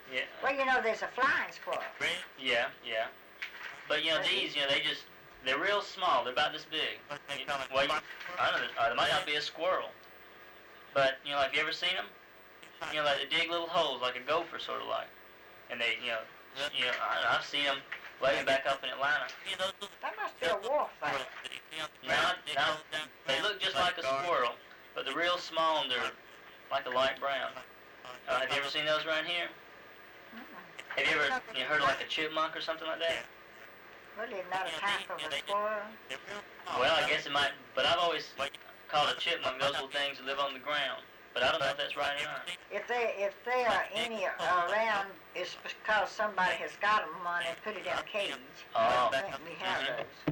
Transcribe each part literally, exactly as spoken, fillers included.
Yeah. Well, you know, there's a flying squirrel. Yeah, yeah. But you know, these, you know, they just, they're real small. They're about this big. You, well, you, I don't know, uh, there might not be a squirrel. But, you know, have you ever seen them? You know, like they dig little holes, like a gopher, sort of like. And they, you know, you know, I, I've seen them laying back up in Atlanta. That must be a wolf there. Now, now, they look just like a squirrel, but they're real small and they're like a light brown. Uh, have you ever seen those around here? Have you ever you heard of like a chipmunk or something like that? Well, it's not a type of a squirrel. Well, I guess it might, but I've always called a chipmunk those little things that live on the ground. But I don't know if that's right or not. If they if there are any around, it's because somebody has got them on and put it in a cage. Oh. I think we have Mhm. those.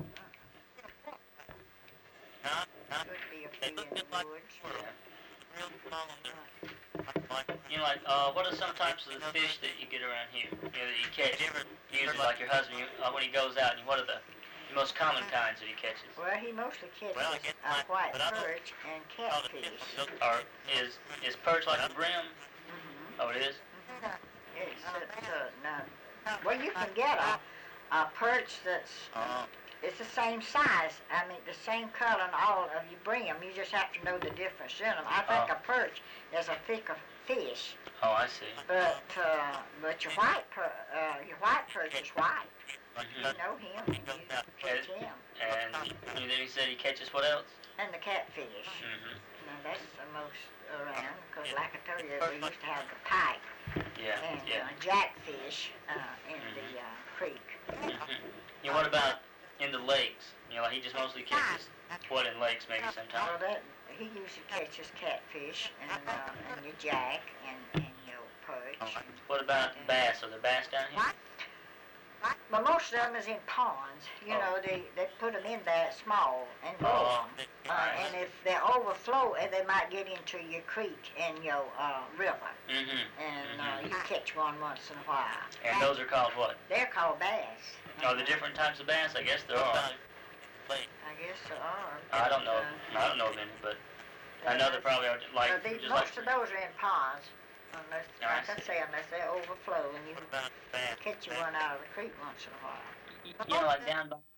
Could be a few in the woods. You know, like, uh, what are some types of the fish that you get around here? You know, that you catch? Usually, like your husband, you, uh, when he goes out, and what are the, the most common kinds that he catches? Well, he mostly catches uh, white perch and catfish. Or is is perch like a brim? Mm-hmm. Oh, it is? It's, it's, uh, no. Well, you can get a, a perch that's it's the same size. I mean, the same color and all of you bring them. You just have to know the difference in them. I think Oh. a perch is a thicker fish, Oh, I see. but uh, but your white per, uh, your white perch is white. You Mhm. know him. You catch him. And you, then he said he catches what else? And the catfish. Mm-hmm. Now that's the most around because, like I told you, we used to have the pike Yeah, and yeah. uh, jackfish uh, in the uh, creek. Mm-hmm. You know, what about in the lakes? You know, like he just mostly catches what in lakes maybe Well, sometimes. that he usually catches catfish and uh, and your jack and, and your perch. And, What about bass? Are there bass down here? but most of them is in ponds. You Oh. know, they, they put them in there small and grow Oh, 'em. Uh, and if they overflow, uh, they might get into your creek and your uh, river. Mm-hmm. And uh, Mhm. you catch one once in a while. And those are called what? They're called bass. Are there different types of bass? I guess there are. I guess there are. I don't know. Uh, I don't know of any, but I know there probably are like But these, just most like. of those are in ponds, unless, Oh, I like I see. say, unless they overflow and you catch you one out of the creek once in a while. You know, like down by